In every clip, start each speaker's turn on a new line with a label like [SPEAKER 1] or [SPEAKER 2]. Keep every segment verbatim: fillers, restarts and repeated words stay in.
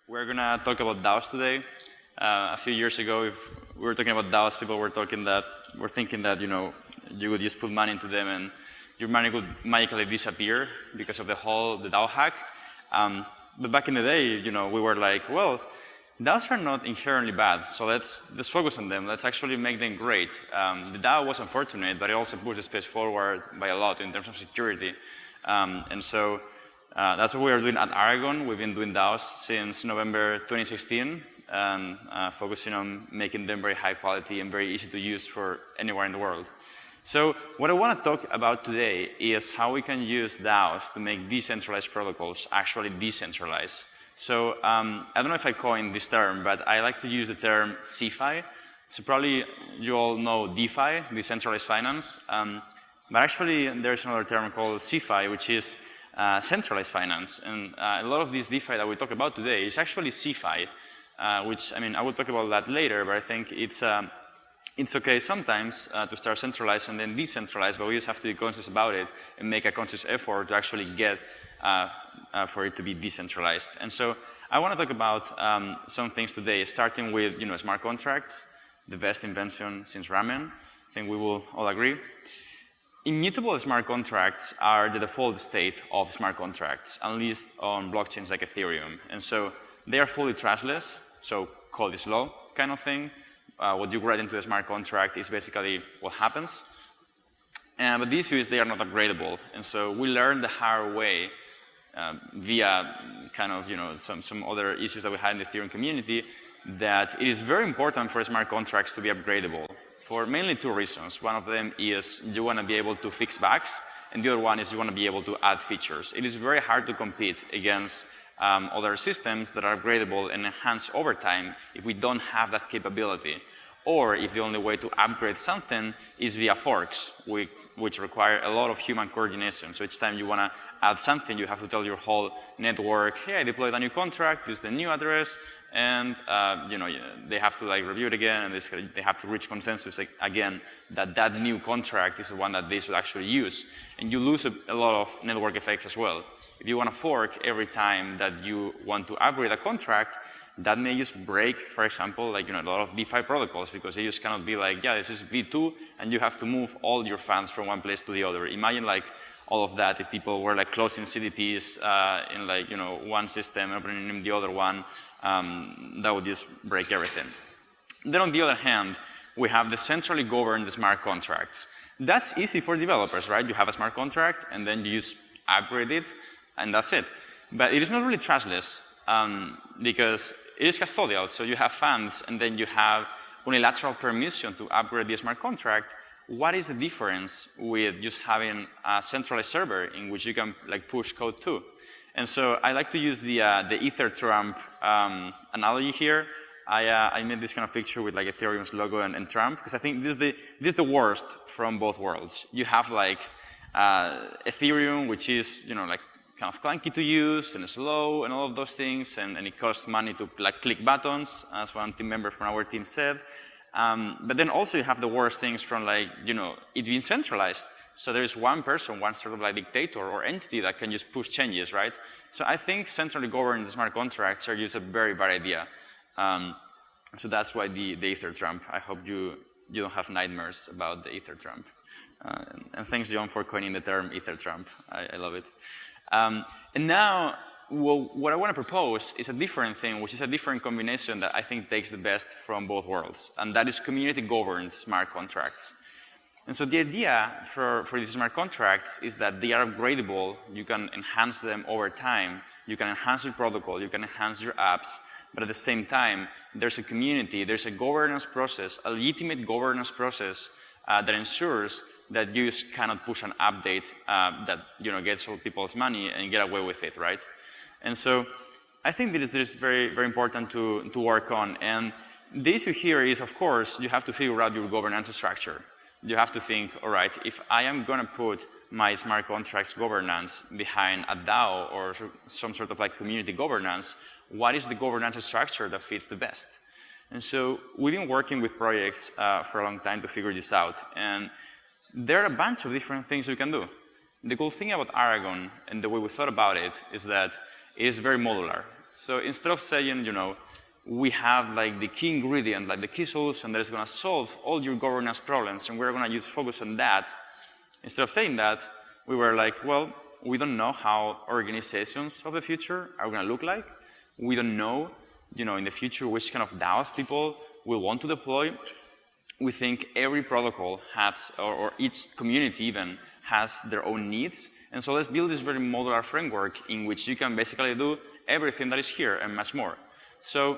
[SPEAKER 1] We're going to talk about DAOs today. Uh, a few years ago, if we were talking about DAOs, people were talking that, were thinking that, you know, you would just put money into them and your money would magically disappear because of the whole, the DAO hack. Um, but back in the day, you know, we were like, well, DAOs are not inherently bad, so let's, let's focus on them. Let's actually make them great. Um, the DAO was unfortunate, but it also pushed the space forward by a lot in terms of security. Um, and so uh, that's what we are doing at Aragon. We've been doing DAOs since November twenty sixteen, and uh, focusing on making them very high quality and very easy to use for anywhere in the world. So what I want to talk about today is how we can use DAOs to make decentralized protocols actually decentralized. So um, I don't know if I coined this term, but I like to use the term CeFi. So probably you all know DeFi, decentralized finance. Um, but actually, there's another term called CeFi, which is uh, centralized finance. And uh, a lot of this DeFi that we talk about today is actually CeFi, uh, which, I mean, I will talk about that later, but I think it's, um, it's okay sometimes uh, to start centralized and then decentralized, but we just have to be conscious about it and make a conscious effort to actually get uh, uh, for it to be decentralized. And so I want to talk about um, some things today, starting with, you know, smart contracts, the best invention since ramen. I think we will all agree. Immutable smart contracts are the default state of smart contracts, at least on blockchains like Ethereum. And so they are fully trashless, so code is law kind of thing. Uh, what you write into the smart contract is basically what happens. Uh, but the issue is they are not upgradable. And so we learned the hard way uh, via kind of, you know, some, some other issues that we had in the Ethereum community, that it is very important for smart contracts to be upgradable for mainly two reasons. One of them is you want to be able to fix bugs, and the other one is you want to be able to add features. It is very hard to compete against um, other systems that are upgradable and enhanced over time if we don't have that capability. Or if the only way to upgrade something is via forks, which, which require a lot of human coordination. So each time you want to add something, you have to tell your whole network, hey, I deployed a new contract, this is the new address, and uh, you know, they have to like review it again, and they have to reach consensus like, again that that new contract is the one that they should actually use. And you lose a, a lot of network effects as well. If you want to fork every time that you want to upgrade a contract, that may just break, for example, like, you know, a lot of DeFi protocols, because they just cannot be like, yeah, this is V two, and you have to move all your funds from one place to the other. Imagine like all of that if people were like closing C D Ps uh, in like, you know, one system and opening in the other one, um, that would just break everything. Then on the other hand, we have the centrally governed smart contracts. That's easy for developers, right? You have a smart contract, and then you just upgrade it, and that's it. But it is not really trashless. Um, because it is custodial, so you have funds and then you have unilateral permission to upgrade the smart contract. What is the difference with just having a centralized server in which you can like push code to? And so I like to use the, uh, the Ether Trump um, analogy here. I, uh, I made this kind of picture with like Ethereum's logo and, and Trump, because I think this is, the, this is the worst from both worlds. You have like uh, Ethereum, which is, you know, like kind of clunky to use and slow and all of those things, and, and it costs money to like click buttons, as one team member from our team said. Um, but then also you have the worst things from like, you know, it being centralized. So there's one person, one sort of like dictator or entity that can just push changes, right? So I think centrally governed smart contracts are just a very bad idea. Um, so that's why the, the Ether Trump. I hope you, you don't have nightmares about the Ether Trump. Uh, and, and thanks, John, for coining the term Ether Trump. I, I love it. Um, and now, well, what I want to propose is a different thing, which is a different combination that I think takes the best from both worlds, and that is community-governed smart contracts. And so the idea for, for these smart contracts is that they are upgradable. You can enhance them over time. You can enhance your protocol. You can enhance your apps. But at the same time, there's a community. There's a governance process, a legitimate governance process uh, that ensures that you just cannot push an update uh, that, you know, gets all people's money and get away with it, right? And so I think that it is very, very important to, to work on. And the issue here is, of course, you have to figure out your governance structure. You have to think, all right, if I am going to put my smart contracts governance behind a DAO or some sort of like community governance, what is the governance structure that fits the best? And so we've been working with projects uh, for a long time to figure this out. And there are a bunch of different things we can do. The cool thing about Aragon and the way we thought about it is that it is very modular. So instead of saying, you know, we have like the key ingredient, like the key solution that is going to solve all your governance problems, and we're going to just focus on that. Instead of saying that, we were like, well, we don't know how organizations of the future are going to look like. We don't know, you know, in the future which kind of DAOs people will want to deploy. We think every protocol has, or, or each community even, has their own needs. And so let's build this very modular framework in which you can basically do everything that is here and much more. So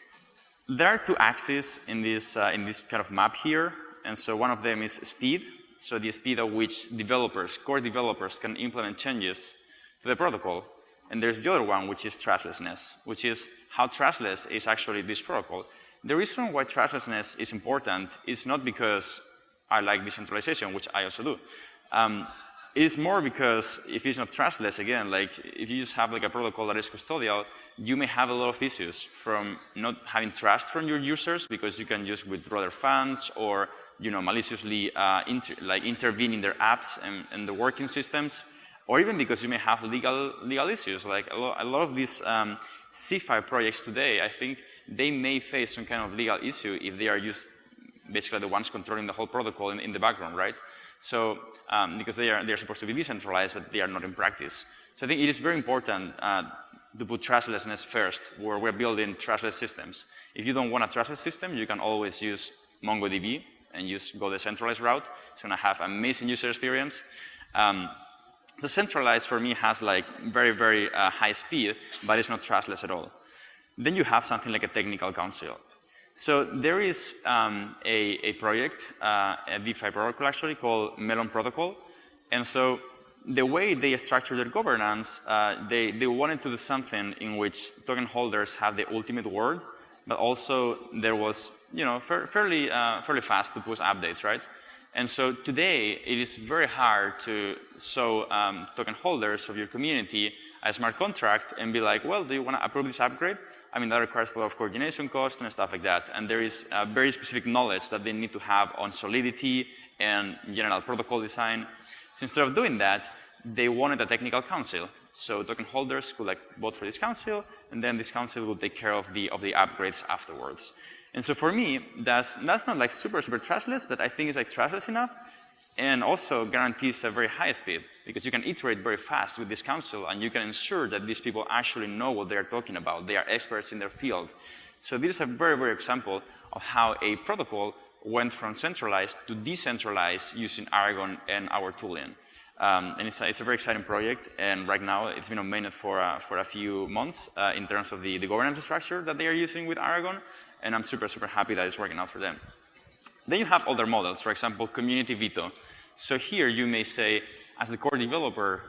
[SPEAKER 1] there are two axes in this, uh, in this kind of map here. And so one of them is speed. So the speed at which developers, core developers, can implement changes to the protocol. And there's the other one, which is trustlessness, which is how trustless is actually this protocol. The reason why trustlessness is important is not because I like decentralization, which I also do. Um, it is more because if it's not trustless, again, like if you just have like a protocol that is custodial, you may have a lot of issues from not having trust from your users because you can just withdraw their funds or you know, maliciously uh, inter like intervene in their apps and, and the working systems, or even because you may have legal legal issues. Like a, lo a lot of these um, C F I projects today, I think they may face some kind of legal issue if they are just basically the ones controlling the whole protocol in, in the background, right? So um, because they are they are supposed to be decentralized, but they are not in practice. So I think it is very important uh, to put trustlessness first, where we're building trustless systems. If you don't want a trustless system, you can always use MongoDB and just go the centralized route. It's going to have amazing user experience. Um, the centralized, for me, has like very, very uh, high speed, but it's not trustless at all. Then you have something like a technical council. So there is um, a, a project, uh, a DeFi protocol actually, called Melon Protocol. And so the way they structure their governance, uh, they, they wanted to do something in which token holders have the ultimate word, but also there was, you know, fairly, uh, fairly fast to push updates, right? And so today, it is very hard to show um, token holders of your community a smart contract and be like, well, do you want to approve this upgrade? I mean, that requires a lot of coordination costs and stuff like that. And there is uh, very specific knowledge that they need to have on Solidity and general protocol design. So instead of doing that, they wanted a technical council. So token holders could like vote for this council, and then this council would take care of the of the upgrades afterwards. And so for me, that's that's not like super super trustless, but I think it's like trustless enough, and also guarantees a very high speed because you can iterate very fast with this council, and you can ensure that these people actually know what they are talking about. They are experts in their field. So this is a very very example of how a protocol went from centralized to decentralized using Aragon and our tooling. Um, and it's a, it's a very exciting project, and right now it's been on mainnet for, uh, for a few months uh, in terms of the, the governance structure that they are using with Aragon, and I'm super, super happy that it's working out for them. Then you have other models, for example, community veto. So here you may say, as the core developer,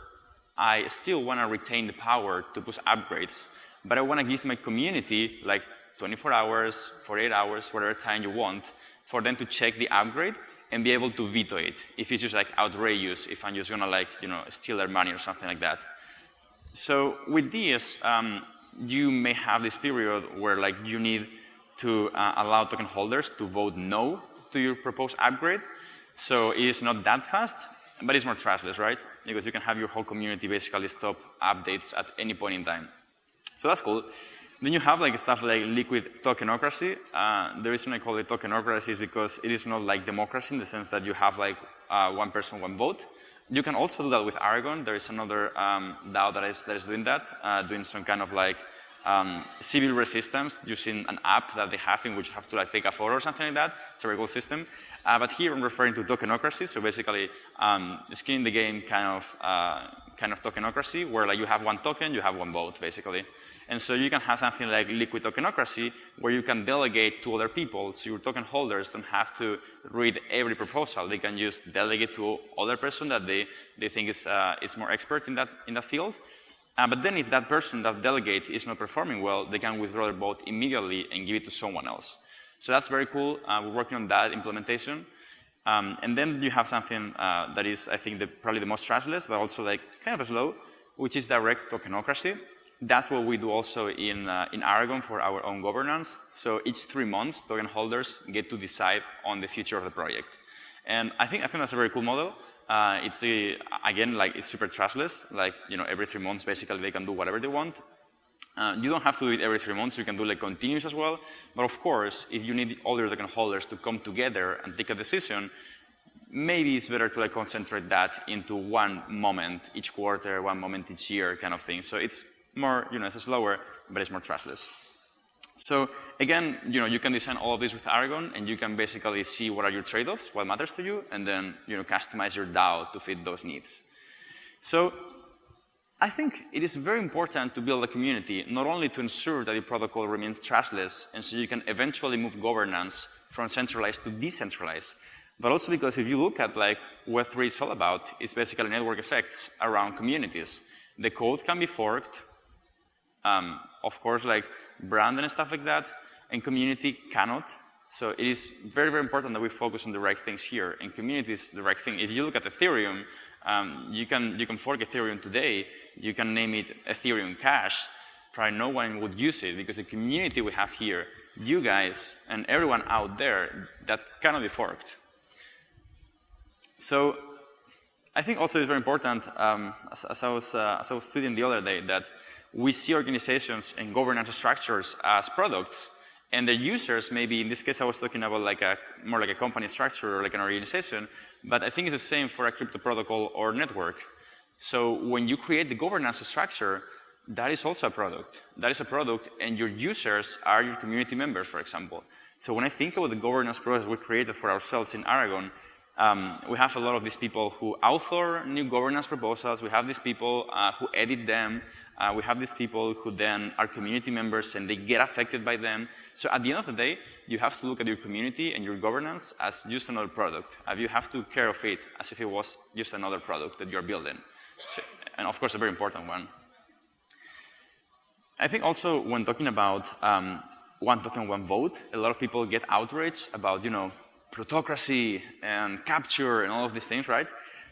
[SPEAKER 1] I still want to retain the power to push upgrades, but I want to give my community like twenty-four hours, forty-eight hours, whatever time you want, for them to check the upgrade and be able to veto it if it's just like outrageous, if I'm just gonna like, you know, steal their money or something like that. So with this, um, you may have this period where like you need to uh, allow token holders to vote no to your proposed upgrade. So it is not that fast, but it's more trustless, right? Because you can have your whole community basically stop updates at any point in time. So that's cool. Then you have like stuff like liquid tokenocracy. Uh, the reason I call it tokenocracy is because it is not like democracy in the sense that you have like uh, one person, one vote. You can also do that with Aragon. There is another um, DAO that is, that is doing that, uh, doing some kind of like um, civil resistance using an app that they have in which you have to like take a photo or something like that. It's a very cool system. Uh, but here I'm referring to tokenocracy. So basically, um, skin in the game kind of, uh, kind of tokenocracy where like you have one token, you have one vote basically. And so you can have something like liquid tokenocracy where you can delegate to other people. So your token holders don't have to read every proposal. They can just delegate to other person that they, they think is, uh, is more expert in that, in that field. Uh, but then if that person, that delegate, is not performing well, they can withdraw their vote immediately and give it to someone else. So that's very cool. Uh, we're working on that implementation. Um, and then you have something uh, that is, I think, the, probably the most trustless, but also like kind of slow, which is direct tokenocracy. That's what we do also in, uh, in Aragon for our own governance. So each three months, token holders get to decide on the future of the project. And I think, I think that's a very cool model. Uh, it's, a, again, like it's super trustless. Like, you know, every three months, basically, they can do whatever they want. Uh, you don't have to do it every three months. You can do like continuous as well. But of course, if you need all your token holders to come together and take a decision, maybe it's better to like concentrate that into one moment each quarter, one moment each year kind of thing. So it's more, you know, it's slower, but it's more trustless. So again, you know, you can design all of this with Aragon, and you can basically see what are your trade-offs, what matters to you, and then, you know, customize your DAO to fit those needs. So I think it is very important to build a community, not only to ensure that the protocol remains trustless, and so you can eventually move governance from centralized to decentralized, but also because if you look at like Web three is all about, it's basically network effects around communities. The code can be forked, um, of course, like brand and stuff like that, and community cannot. So it is very, very important that we focus on the right things here, and community is the right thing. If you look at Ethereum, um, you can you can fork Ethereum today. You can name it Ethereum Cash. Probably no one would use it because the community we have here, you guys and everyone out there, that cannot be forked. So I think also it's very important, um, as, as, I was, uh, as I was studying the other day, that we see organizations and governance structures as products, and the users, maybe in this case I was talking about like a, more like a company structure or like an organization, but I think it's the same for a crypto protocol or network. So when you create the governance structure, that is also a product. That is a product, and your users are your community members, for example. So when I think about the governance process we created for ourselves in Aragon, um, we have a lot of these people who author new governance proposals. We have these people uh, who edit them. Uh, we have these people who then are community members and they get affected by them. So at the end of the day, you have to look at your community and your governance as just another product. Uh, you have to care of it as if it was just another product that you're building. So, and of course, a very important one. I think also when talking about um, one token, one vote, a lot of people get outraged about, you know, plutocracy and capture and all of these things, right?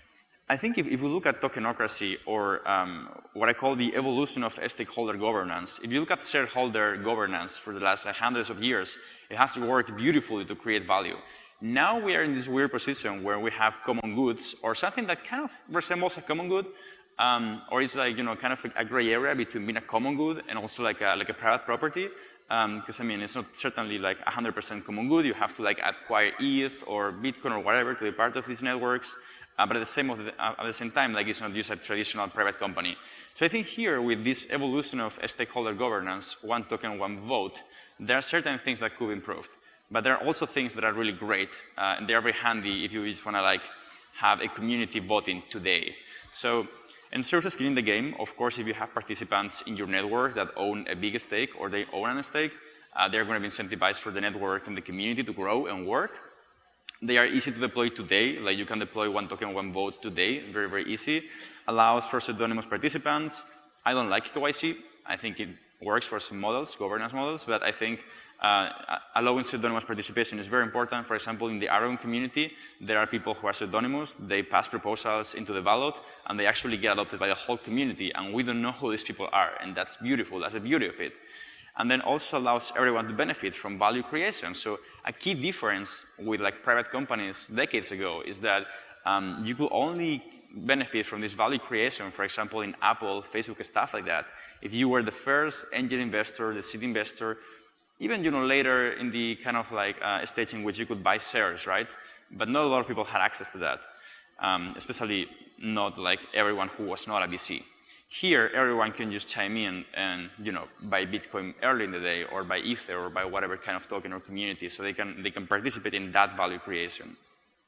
[SPEAKER 1] I think if, if we look at tokenocracy, or um, what I call the evolution of stakeholder governance, if you look at shareholder governance for the last uh, hundreds of years, it has worked beautifully to create value. Now we are in this weird position where we have common goods, or something that kind of resembles a common good, um, or it's like, you know, kind of a gray area between being a common good and also like a, like a private property. Because, um, I mean, it's not certainly like one hundred percent common good. You have to like acquire E T H or Bitcoin or whatever to be part of these networks. Uh, but at the, same of the, uh, at the same time, like, it's not just a traditional private company. So I think here, with this evolution of stakeholder governance, one token, one vote, there are certain things that could be improved. But there are also things that are really great, uh, and they are very handy if you just want to like have a community voting today. So, and serves as skin in the game. Of course, if you have participants in your network that own a big stake or they own a stake, uh, they're going to be incentivized for the network and the community to grow and work. They are easy to deploy today. Like, you can deploy one token, one vote today. Very, very easy. Allows for pseudonymous participants. I don't like K Y C. I think it works for some models, governance models, but I think uh, allowing pseudonymous participation is very important. For example, in the Aragon community, there are people who are pseudonymous. They pass proposals into the ballot, and they actually get adopted by the whole community, and we don't know who these people are, and that's beautiful. That's the beauty of it. And then also allows everyone to benefit from value creation. So a key difference with like private companies decades ago is that um, you could only benefit from this value creation, for example, in Apple, Facebook, stuff like that, if you were the first angel investor, the seed investor, even, you know, later in the kind of like uh, stage in which you could buy shares, right? But not a lot of people had access to that, um, especially not like everyone who was not a V C. Here, everyone can just chime in and, you know, buy Bitcoin early in the day, or buy Ether, or buy whatever kind of token or community, so they can, they can participate in that value creation.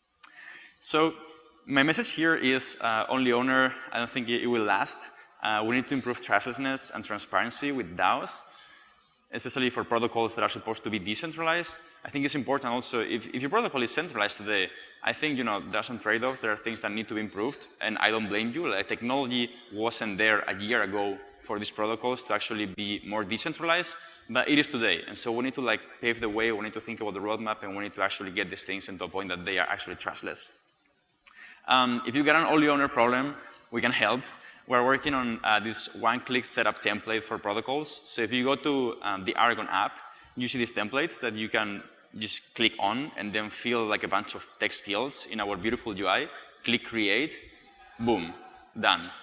[SPEAKER 1] So my message here is uh, only owner. I don't think it, it will last. Uh, we need to improve trustlessness and transparency with DAOs, especially for protocols that are supposed to be decentralized. I think it's important also, if, if your protocol is centralized today, I think, you know, there are some trade-offs, there are things that need to be improved, and I don't blame you. Like, technology wasn't there a year ago for these protocols to actually be more decentralized, but it is today. And so we need to like pave the way, we need to think about the roadmap, and we need to actually get these things into a point that they are actually trustless. Um, if you get an only owner problem, we can help. We're working on uh, this one-click setup template for protocols. So if you go to um, the Aragon app, you see these templates that you can just click on and then fill like a bunch of text fields in our beautiful U I. Click create, boom, done.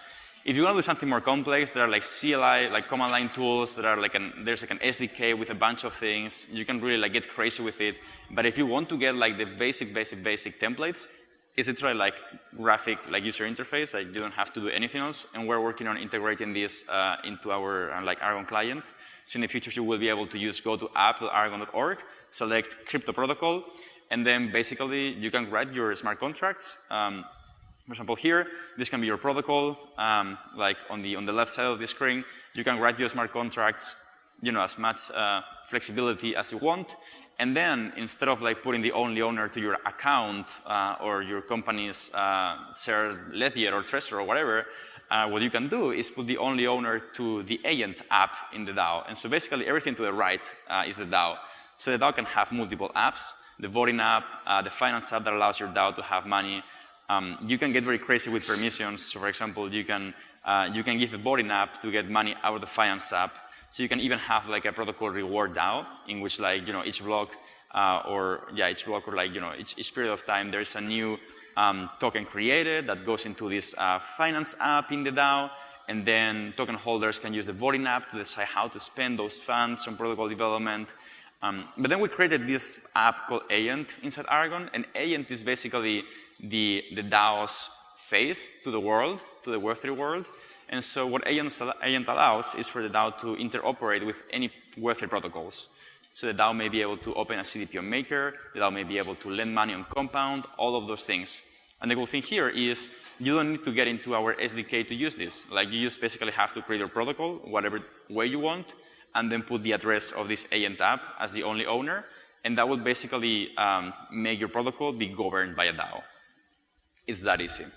[SPEAKER 1] If you want to do something more complex, there are like C L I, like command line tools. There are like an, there's like an S D K with a bunch of things. You can really like get crazy with it. But if you want to get like the basic, basic, basic templates, it's literally like graphic, like user interface. Like you don't have to do anything else. And we're working on integrating this uh, into our uh, like Aragon client. So in the future, you will be able to use go to app dot aragon dot org, select crypto protocol, and then basically you can write your smart contracts. Um, For example, here, this can be your protocol. Um, like on the on the left side of the screen, you can write your smart contracts, you know, as much uh, flexibility as you want. And then instead of like putting the only owner to your account uh, or your company's uh, shared ledger or Trezor or whatever, uh, what you can do is put the only owner to the agent app in the DAO. And so basically everything to the right uh, is the DAO. So the DAO can have multiple apps: the voting app, uh, the finance app that allows your DAO to have money. Um, you can get very crazy with permissions. So for example, you can, uh, you can give a voting app to get money out of the finance app. So you can even have like a protocol reward DAO in which like, you know, each block uh, or, yeah, each block or like, you know, each, each period of time, there's a new um, token created that goes into this uh, finance app in the DAO. And then token holders can use the voting app to decide how to spend those funds on protocol development. Um, but then we created this app called Agent inside Aragon. And Agent is basically the, the DAO's face to the world, to the Web three world. And so what Agent, Agent allows is for the DAO to interoperate with any Web three protocols. So the DAO may be able to open a C D P on Maker, the DAO may be able to lend money on Compound, all of those things. And the cool thing here is you don't need to get into our S D K to use this. Like you just basically have to create your protocol, whatever way you want, and then put the address of this Agent app as the only owner. And that will basically um, make your protocol be governed by a DAO. It's that easy.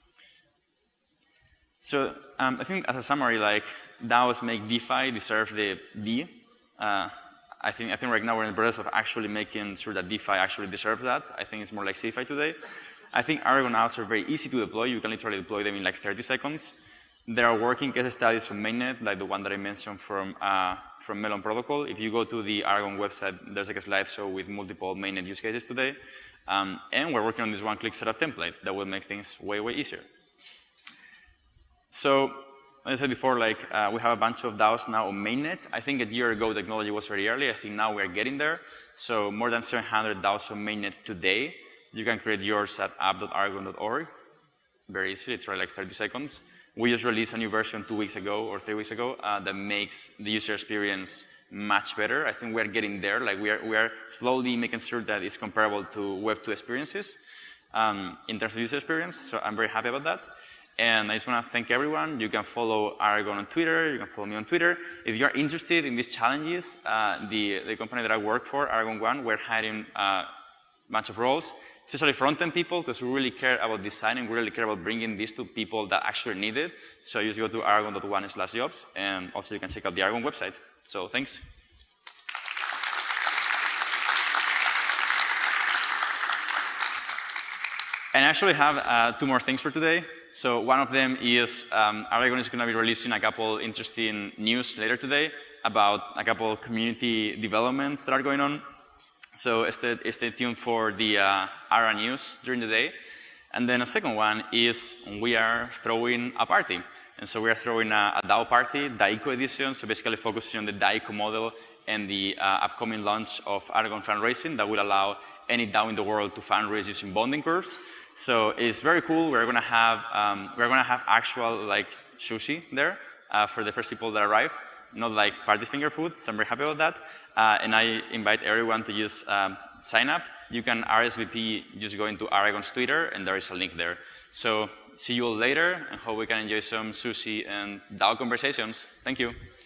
[SPEAKER 1] So um, I think as a summary, like DAOs make DeFi deserve the D. Uh, I think I think right now we're in the process of actually making sure that DeFi actually deserves that. I think it's more like CeFi today. I think Aragon apps are very easy to deploy. You can literally deploy them in like thirty seconds. There are working case studies on mainnet, like the one that I mentioned from uh, from Melon Protocol. If you go to the Aragon website, there's like a slideshow with multiple mainnet use cases today. Um, and we're working on this one-click setup template that will make things way, way easier. So, as I said before, like uh, we have a bunch of DAOs now on mainnet. I think a year ago technology was very early. I think now we are getting there. So more than seven hundred DAOs on mainnet today. You can create yours at app dot aragon dot org. Very easy. It's like thirty seconds. We just released a new version two weeks ago or three weeks ago uh, that makes the user experience much better. I think we are getting there. Like we are, we are slowly making sure that it's comparable to Web two experiences um, in terms of user experience. So I'm very happy about that. And I just want to thank everyone. You can follow Aragon on Twitter. You can follow me on Twitter. If you are interested in these challenges, uh, the, the company that I work for, Aragon One, we're hiring uh, a bunch of roles, especially front-end people, because we really care about designing. We really care about bringing this to people that actually need it. So you just go to aragon dot one slash jobs, and also you can check out the Aragon website. So thanks. And I actually have uh, two more things for today. So one of them is um, Aragon is going to be releasing a couple interesting news later today about a couple community developments that are going on. So stay, stay tuned for the uh, Ara news during the day. And then a second one is we are throwing a party. And so we are throwing a, a DAO party, DAICO edition, so basically focusing on the DAICO model and the uh, upcoming launch of Aragon fundraising that will allow any DAO in the world to fundraise using bonding curves. So it's very cool. We're going to have um, we're going to have actual like sushi there uh, for the first people that arrive, not like party finger food. So I'm very happy about that. Uh, and I invite everyone to use um, sign up. You can R S V P just go into Aragon's Twitter, and there is a link there. So see you all later, and hope we can enjoy some sushi and DAO conversations. Thank you.